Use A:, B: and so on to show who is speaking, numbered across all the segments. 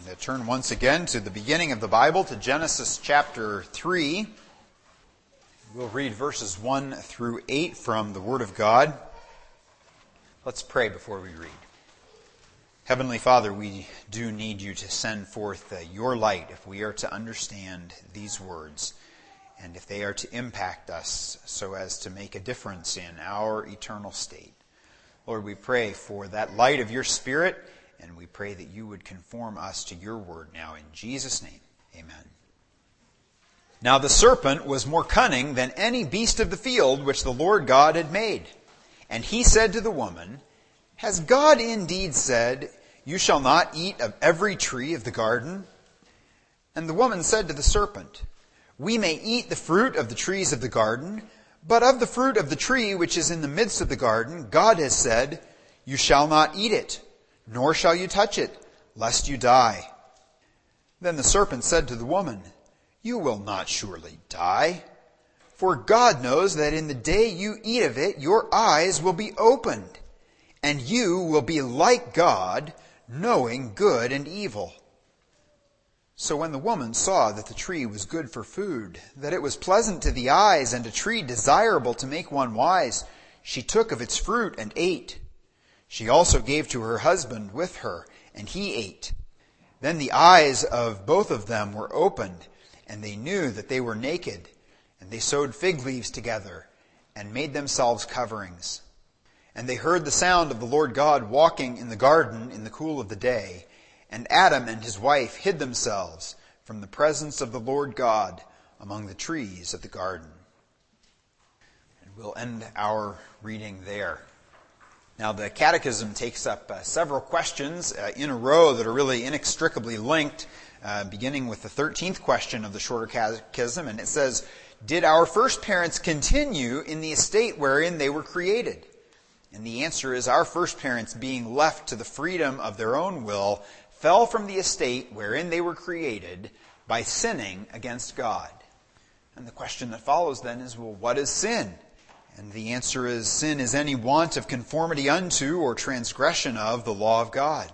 A: Turn once again to the beginning of the Bible, to Genesis chapter 3. We'll read verses 1 through 8 from the Word of God. Let's pray before we read. Heavenly Father, we do need you to send forth your light if we are to understand these words, and if they are to impact us so as to make a difference in our eternal state. Lord, we pray for that light of your Spirit, and we pray that you would conform us to your word now. In Jesus' name, amen. Now the serpent was more cunning than any beast of the field which the Lord God had made. And he said to the woman, "Has God indeed said, 'You shall not eat of every tree of the garden'?" And the woman said to the serpent, "We may eat the fruit of the trees of the garden, but of the fruit of the tree which is in the midst of the garden, God has said, 'You shall not eat it, nor shall you touch it, lest you die.' Then the serpent said to the woman, 'You will not surely die. For God knows that in the day you eat of it, your eyes will be opened, and you will be like God, knowing good and evil.' So when the woman saw that the tree was good for food, that it was pleasant to the eyes, and a tree desirable to make one wise, she took of its fruit and ate. She also gave to her husband with her, and he ate. Then the eyes of both of them were opened, and they knew that they were naked, and they sewed fig leaves together, and made themselves coverings. And they heard the sound of the Lord God walking in the garden in the cool of the day, and Adam and his wife hid themselves from the presence of the Lord God among the trees of the garden." And we'll end our reading there. Now, the Catechism takes up several questions in a row that are really inextricably linked, beginning with the 13th question of the Shorter Catechism, and it says, "Did our first parents continue in the estate wherein they were created?" And the answer is, our first parents, being left to the freedom of their own will, fell from the estate wherein they were created by sinning against God. And the question that follows then is, well, what is sin? And the answer is, sin is any want of conformity unto or transgression of the law of God.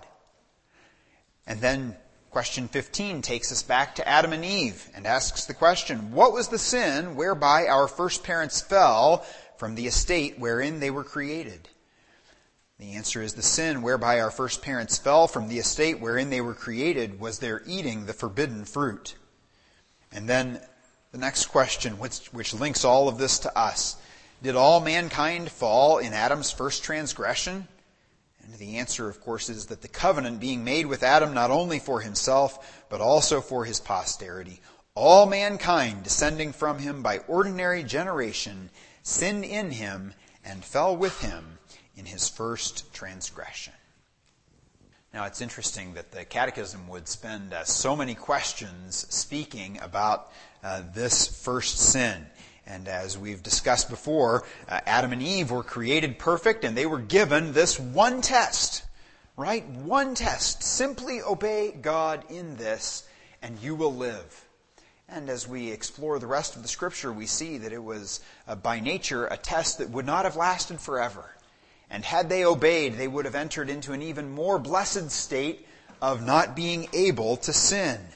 A: And then question 15 takes us back to Adam and Eve and asks the question, what was the sin whereby our first parents fell from the estate wherein they were created? The answer is, the sin whereby our first parents fell from the estate wherein they were created was their eating the forbidden fruit. And then the next question, which links all of this to us, did all mankind fall in Adam's first transgression? And the answer, of course, is that the covenant being made with Adam not only for himself, but also for his posterity, all mankind descending from him by ordinary generation sinned in him and fell with him in his first transgression. Now, it's interesting that the Catechism would spend so many questions speaking about this first sin. And as we've discussed before, Adam and Eve were created perfect, and they were given this one test, right? One test. Simply obey God in this, and you will live. And as we explore the rest of the Scripture, we see that it was, by nature, a test that would not have lasted forever. And had they obeyed, they would have entered into an even more blessed state of not being able to sin.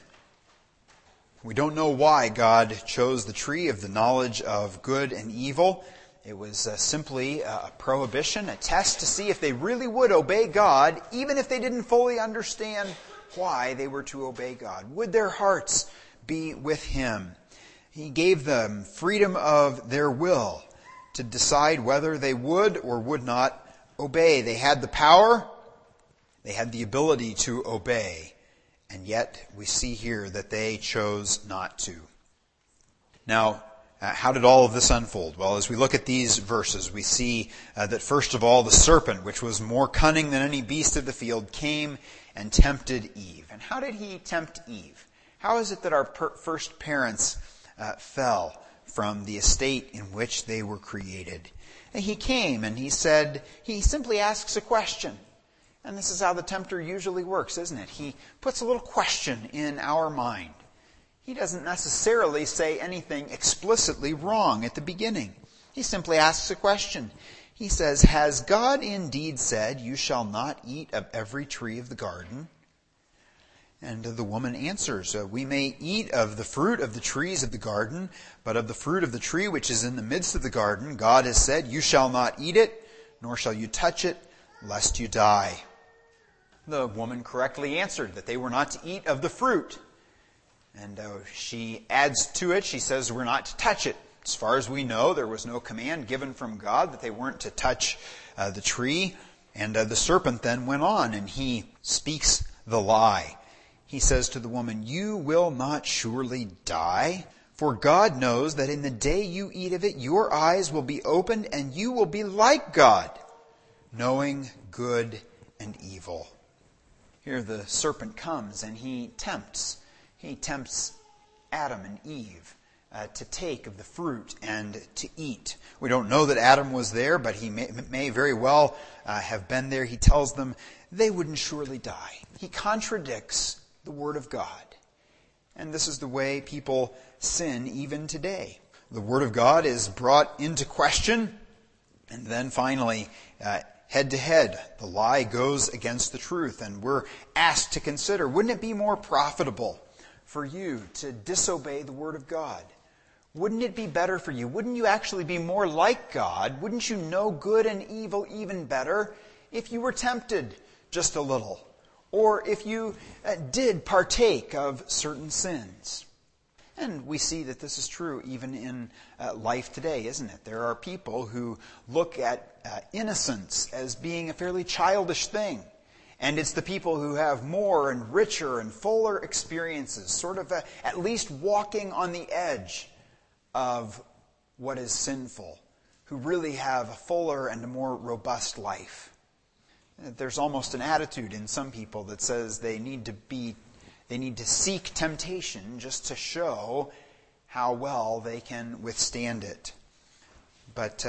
A: We don't know why God chose the tree of the knowledge of good and evil. It was simply a prohibition, a test to see if they really would obey God, even if they didn't fully understand why they were to obey God. Would their hearts be with Him? He gave them freedom of their will to decide whether they would or would not obey. They had the power, they had the ability to obey. And yet, we see here that they chose not to. Now, how did all of this unfold? Well, as we look at these verses, we see that first of all, the serpent, which was more cunning than any beast of the field, came and tempted Eve. And how did he tempt Eve? How is it that our first parents fell from the estate in which they were created? And he came and he simply asks a question. And this is how the tempter usually works, isn't it? He puts a little question in our mind. He doesn't necessarily say anything explicitly wrong at the beginning. He simply asks a question. He says, "Has God indeed said, 'You shall not eat of every tree of the garden'?" And the woman answers, we may eat of the fruit of the trees of the garden, but of the fruit of the tree which is in the midst of the garden, God has said, you shall not eat it, nor shall you touch it, lest you die. The woman correctly answered that they were not to eat of the fruit. And she adds to it, she says we're not to touch it. As far as we know, there was no command given from God that they weren't to touch the tree. And the serpent then went on, and he speaks the lie. He says to the woman, you will not surely die, for God knows that in the day you eat of it, your eyes will be opened, and you will be like God, knowing good and evil. Here the serpent comes, and he tempts Adam and Eve to take of the fruit and to eat. We don't know that Adam was there, but he may very well have been there. He tells them they wouldn't surely die. He contradicts the Word of God. And this is the way people sin even today. The Word of God is brought into question, and then finally, head to head, the lie goes against the truth, and we're asked to consider, wouldn't it be more profitable for you to disobey the Word of God? Wouldn't it be better for you? Wouldn't you actually be more like God? Wouldn't you know good and evil even better if you were tempted just a little? Or if you did partake of certain sins? And we see that this is true even in life today, isn't it? There are people who look at innocence as being a fairly childish thing. And it's the people who have more and richer and fuller experiences, sort of at least walking on the edge of what is sinful, who really have a fuller and a more robust life. There's almost an attitude in some people that says they need to seek temptation just to show how well they can withstand it. But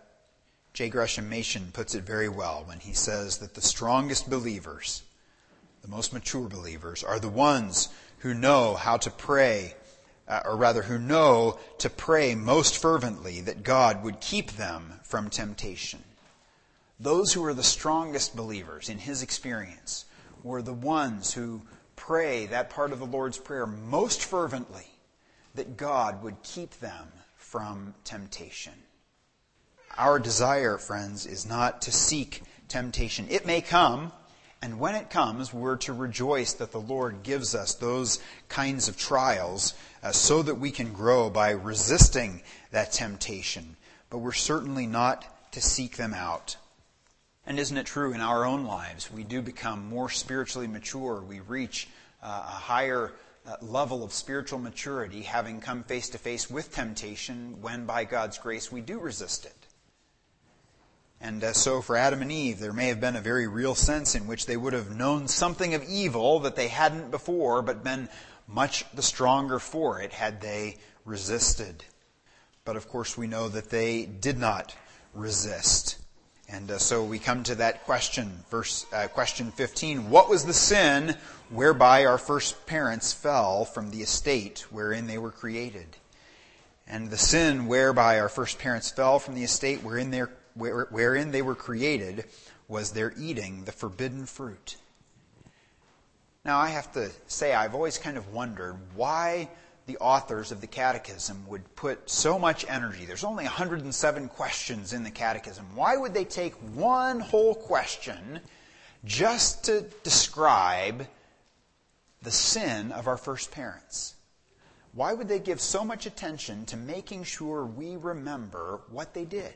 A: J. Gresham Machen puts it very well when he says that the strongest believers, the most mature believers, are the ones who know how to pray, who know to pray most fervently that God would keep them from temptation. Those who are the strongest believers in his experience were the ones who pray that part of the Lord's Prayer most fervently, that God would keep them from temptation. Our desire, friends, is not to seek temptation. It may come, and when it comes, we're to rejoice that the Lord gives us those kinds of trials so that we can grow by resisting that temptation. But we're certainly not to seek them out. And isn't it true in our own lives? We do become more spiritually mature. We reach a higher level of spiritual maturity, having come face to face with temptation when, by God's grace, we do resist it. And so for Adam and Eve, there may have been a very real sense in which they would have known something of evil that they hadn't before, but been much the stronger for it had they resisted. But of course we know that they did not resist. And so we come to that question, question 15. What was the sin whereby our first parents fell from the estate wherein they were created? And the sin whereby our first parents fell from the estate wherein they were created was their eating the forbidden fruit. Now I have to say, I've always kind of wondered why the authors of the Catechism would put so much energy. There's only 107 questions in the Catechism. Why would they take one whole question just to describe the sin of our first parents? Why would they give so much attention to making sure we remember what they did?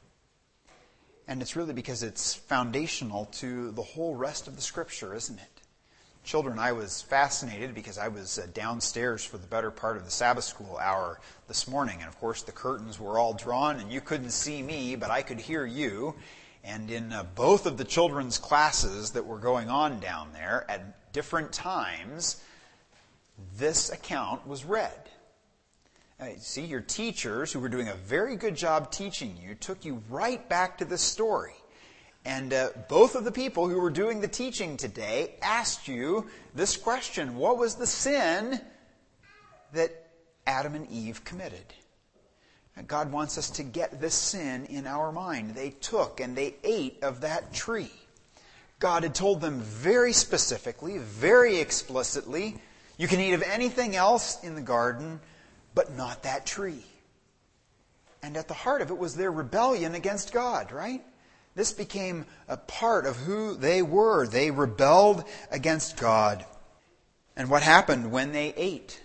A: And it's really because it's foundational to the whole rest of the Scripture, isn't it? Children, I was fascinated because I was downstairs for the better part of the Sabbath school hour this morning. And of course the curtains were all drawn and you couldn't see me, but I could hear you. And in both of the children's classes that were going on down there at different times, this account was read. See, your teachers, who were doing a very good job teaching you, took you right back to this story. And both of the people who were doing the teaching today asked you this question: what was the sin that Adam and Eve committed? And God wants us to get this sin in our mind. They took and they ate of that tree. God had told them very specifically, very explicitly, you can eat of anything else in the garden, but not that tree. And at the heart of it was their rebellion against God, right? This became a part of who they were. They rebelled against God. And what happened when they ate?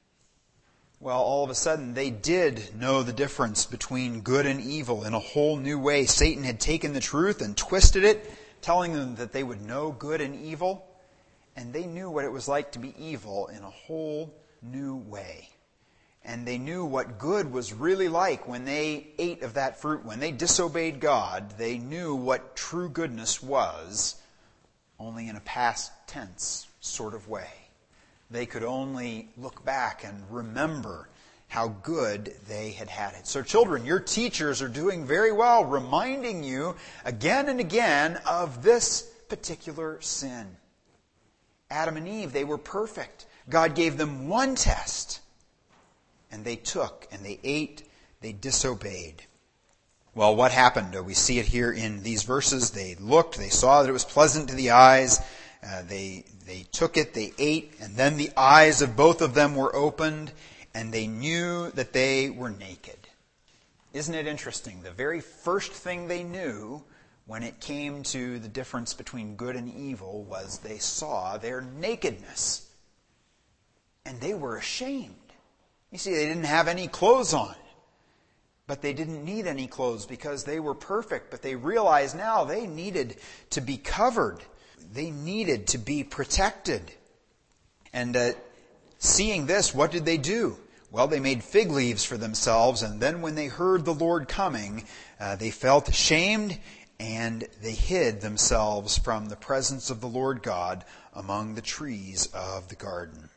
A: Well, all of a sudden, they did know the difference between good and evil in a whole new way. Satan had taken the truth and twisted it, telling them that they would know good and evil. And they knew what it was like to be evil in a whole new way. And they knew what good was really like when they ate of that fruit. When they disobeyed God, they knew what true goodness was, only in a past tense sort of way. They could only look back and remember how good they had had it. So children, your teachers are doing very well, reminding you again and again of this particular sin. Adam and Eve, they were perfect. God gave them one test. And they took, and they ate, they disobeyed. Well, what happened? We see it here in these verses. They looked, they saw that it was pleasant to the eyes. They took it, they ate, and then the eyes of both of them were opened, and they knew that they were naked. Isn't it interesting? The very first thing they knew when it came to the difference between good and evil was they saw their nakedness. And they were ashamed. You see, they didn't have any clothes on. But they didn't need any clothes because they were perfect. But they realized now they needed to be covered. They needed to be protected. And seeing this, what did they do? Well, they made fig leaves for themselves. And then when they heard the Lord coming, they felt ashamed and they hid themselves from the presence of the Lord God among the trees of the garden.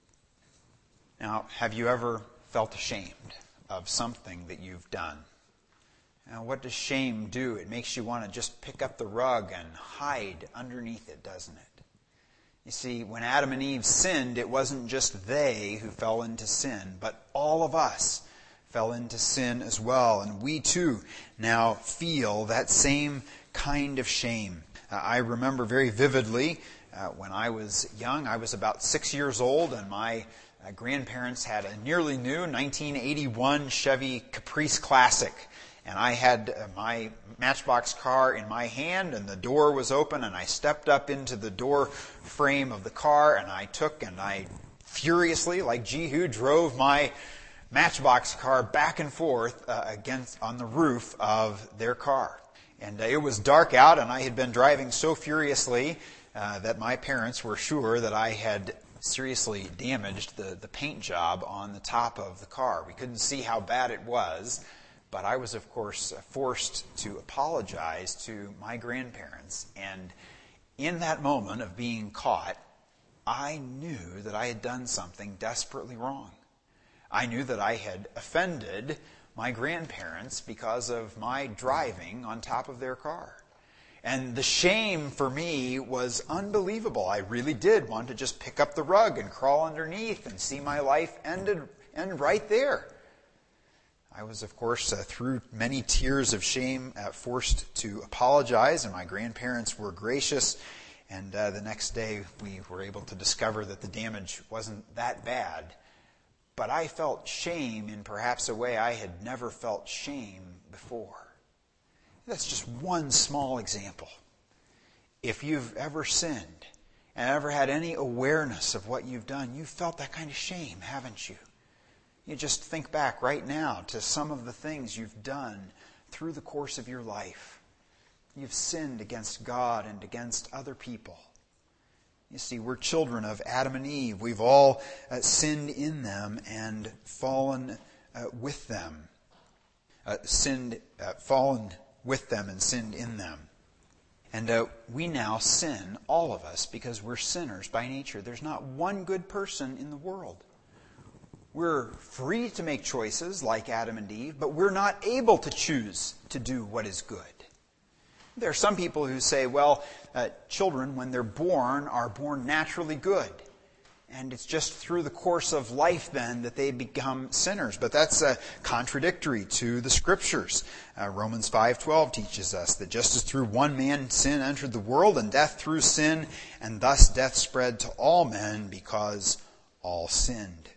A: Now, have you ever felt ashamed of something that you've done? Now, what does shame do? It makes you want to just pick up the rug and hide underneath it, doesn't it? You see, when Adam and Eve sinned, it wasn't just they who fell into sin, but all of us fell into sin as well. And we too now feel that same kind of shame. I remember very vividly when I was young, I was about 6 years old, and my grandparents had a nearly new 1981 Chevy Caprice Classic. And I had my Matchbox car in my hand, and the door was open, and I stepped up into the door frame of the car, and I furiously, like Jehu, drove my Matchbox car back and forth on the roof of their car. And it was dark out, and I had been driving so furiously that my parents were sure that I had seriously damaged the paint job on the top of the car. We couldn't see how bad it was, but I was, of course, forced to apologize to my grandparents. And in that moment of being caught, I knew that I had done something desperately wrong. I knew that I had offended my grandparents because of my driving on top of their car. And the shame for me was unbelievable. I really did want to just pick up the rug and crawl underneath and see my life end right there. I was, of course, through many tears of shame, forced to apologize, and my grandparents were gracious. And the next day we were able to discover that the damage wasn't that bad. But I felt shame in perhaps a way I had never felt shame before. That's just one small example. If you've ever sinned and ever had any awareness of what you've done, you've felt that kind of shame, haven't you? You just think back right now to some of the things you've done through the course of your life. You've sinned against God and against other people. You see, we're children of Adam and Eve. We've all sinned in them and fallen with them. Fallen with them and sinned in them. And we now sin, all of us, because we're sinners by nature. There's not one good person in the world. We're free to make choices like Adam and Eve, but we're not able to choose to do what is good. There are some people who say, well, children, when they're born, are born naturally good. And it's just through the course of life then that they become sinners. But that's contradictory to the Scriptures. Romans 5:12 teaches us that just as through one man sin entered the world, and death through sin, and thus death spread to all men because all sinned.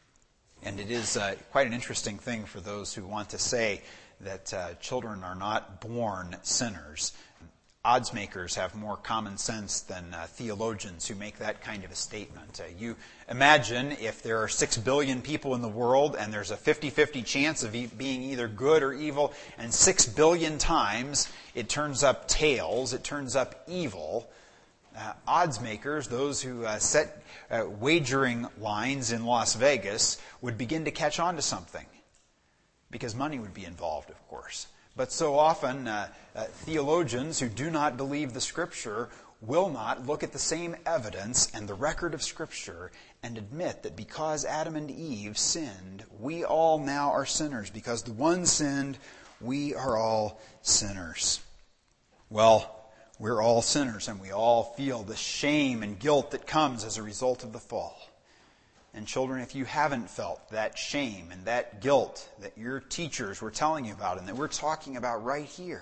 A: And it is quite an interesting thing for those who want to say that children are not born sinners. Odds makers have more common sense than theologians who make that kind of a statement. You imagine if there are 6 billion people in the world and there's a 50-50 chance of being either good or evil, and 6 billion times it turns up tails, it turns up evil. Odds makers, those who set wagering lines in Las Vegas, would begin to catch on to something, because money would be involved, of course. But so often, theologians who do not believe the Scripture will not look at the same evidence and the record of Scripture and admit that because Adam and Eve sinned, we all now are sinners. Because the one sinned, we are all sinners. Well, we're all sinners, and we all feel the shame and guilt that comes as a result of the fall. And children, if you haven't felt that shame and that guilt that your teachers were telling you about and that we're talking about right here,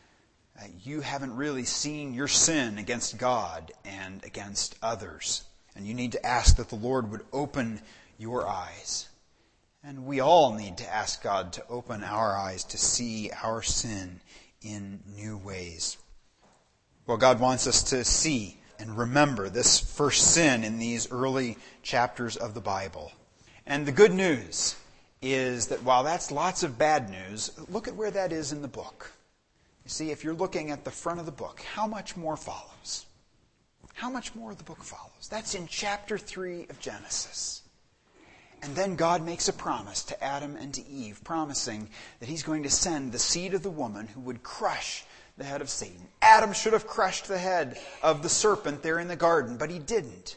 A: you haven't really seen your sin against God and against others. And you need to ask that the Lord would open your eyes. And we all need to ask God to open our eyes to see our sin in new ways. Well, God wants us to see and remember this first sin in these early chapters of the Bible. And the good news is that while that's lots of bad news, look at where that is in the book. You see, if you're looking at the front of the book, how much more follows? How much more of the book follows? That's in chapter 3 of Genesis. And then God makes a promise to Adam and to Eve, promising that He's going to send the seed of the woman who would crush the head of Satan. Adam should have crushed the head of the serpent there in the garden, but he didn't.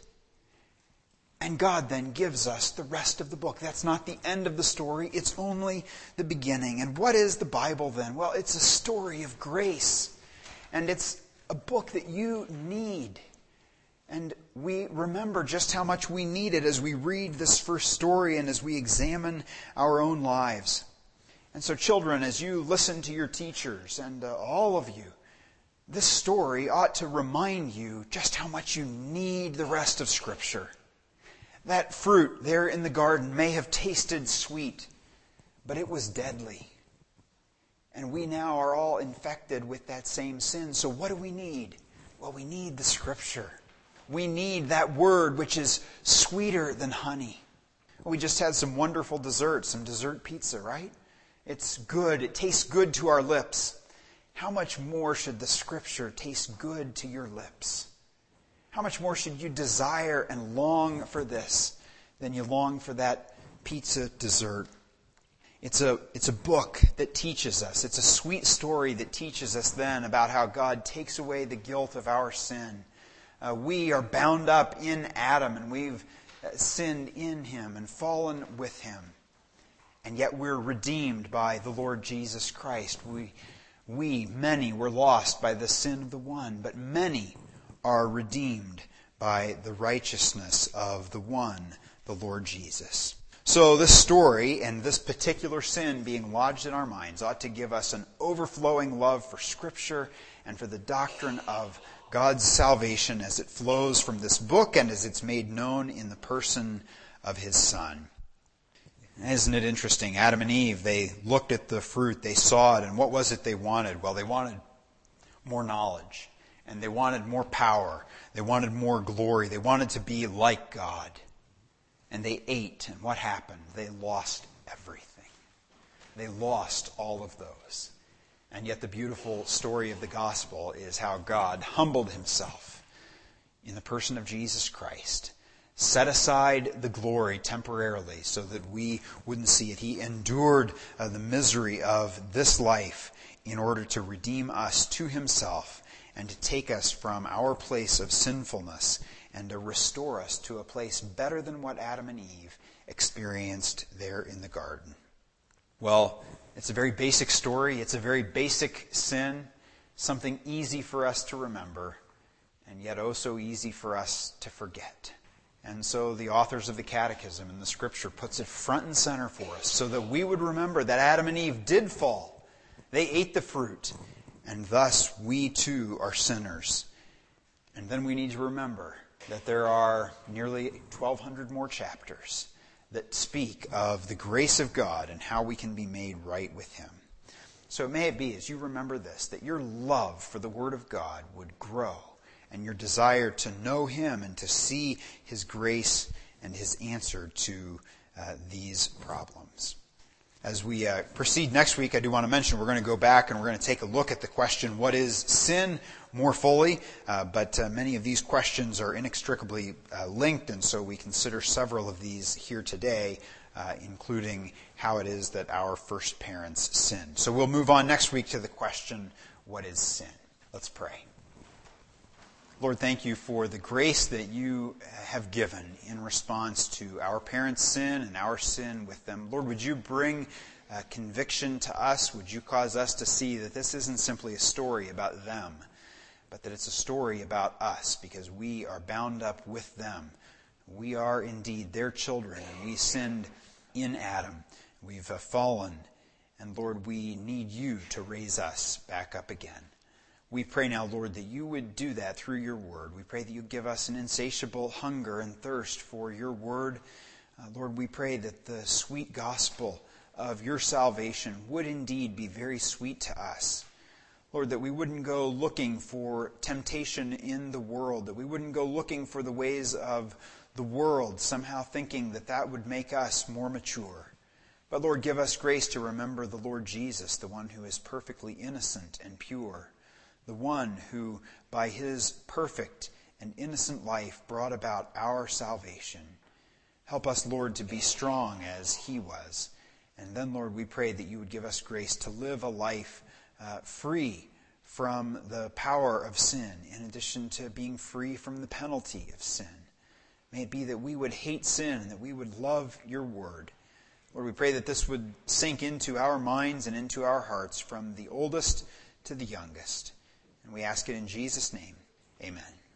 A: And God then gives us the rest of the book. That's not the end of the story. It's only the beginning. And what is the Bible then? Well, it's a story of grace. And it's a book that you need. And we remember just how much we need it as we read this first story and as we examine our own lives. And so, children, as you listen to your teachers and all of you, this story ought to remind you just how much you need the rest of Scripture. That fruit there in the garden may have tasted sweet, but it was deadly. And we now are all infected with that same sin. So what do we need? Well, we need the Scripture. We need that Word which is sweeter than honey. We just had some wonderful desserts, some dessert pizza, right? It's good. It tastes good to our lips. How much more should the Scripture taste good to your lips? How much more should you desire and long for this than you long for that pizza dessert? It's a book that teaches us. It's a sweet story that teaches us then about how God takes away the guilt of our sin. We are bound up in Adam, and we've sinned in him and fallen with him. And yet we're redeemed by the Lord Jesus Christ. Many were lost by the sin of the one, but many are redeemed by the righteousness of the one, the Lord Jesus. So this story and this particular sin being lodged in our minds ought to give us an overflowing love for Scripture and for the doctrine of God's salvation as it flows from this book and as it's made known in the person of His Son. Isn't it interesting? Adam and Eve, they looked at the fruit, they saw it, and what was it they wanted? Well, they wanted more knowledge, and they wanted more power. They wanted more glory. They wanted to be like God. And they ate, and what happened? They lost everything. They lost all of those. And yet the beautiful story of the gospel is how God humbled Himself in the person of Jesus Christ, set aside the glory temporarily so that we wouldn't see it. He endured the misery of this life in order to redeem us to Himself and to take us from our place of sinfulness and to restore us to a place better than what Adam and Eve experienced there in the garden. Well, it's a very basic story. It's a very basic sin, something easy for us to remember, and yet oh so easy for us to forget. And so the authors of the Catechism and the Scripture puts it front and center for us so that we would remember that Adam and Eve did fall. They ate the fruit, and thus we too are sinners. And then we need to remember that there are nearly 1,200 more chapters that speak of the grace of God and how we can be made right with Him. So may it be, as you remember this, that your love for the Word of God would grow, and your desire to know Him and to see His grace and His answer to these problems. As we proceed next week, I do want to mention we're going to go back and we're going to take a look at the question, what is sin, more fully. But many of these questions are inextricably linked, and so we consider several of these here today, including how it is that our first parents sinned. So we'll move on next week to the question, what is sin? Let's pray. Lord, thank you for the grace that you have given in response to our parents' sin and our sin with them. Lord, would you bring conviction to us? Would you cause us to see that this isn't simply a story about them, but that it's a story about us, because we are bound up with them. We are indeed their children, and we sinned in Adam. We've fallen, and Lord, we need you to raise us back up again. We pray now, Lord, that you would do that through your word. We pray that you give us an insatiable hunger and thirst for your word. Lord, we pray that the sweet gospel of your salvation would indeed be very sweet to us. Lord, that we wouldn't go looking for temptation in the world, that we wouldn't go looking for the ways of the world, somehow thinking that that would make us more mature. But Lord, give us grace to remember the Lord Jesus, the one who is perfectly innocent and pure, the one who, by his perfect and innocent life, brought about our salvation. Help us, Lord, to be strong as he was. And then, Lord, we pray that you would give us grace to live a life free from the power of sin, in addition to being free from the penalty of sin. May it be that we would hate sin and that we would love your word. Lord, we pray that this would sink into our minds and into our hearts from the oldest to the youngest. And we ask it in Jesus' name. Amen.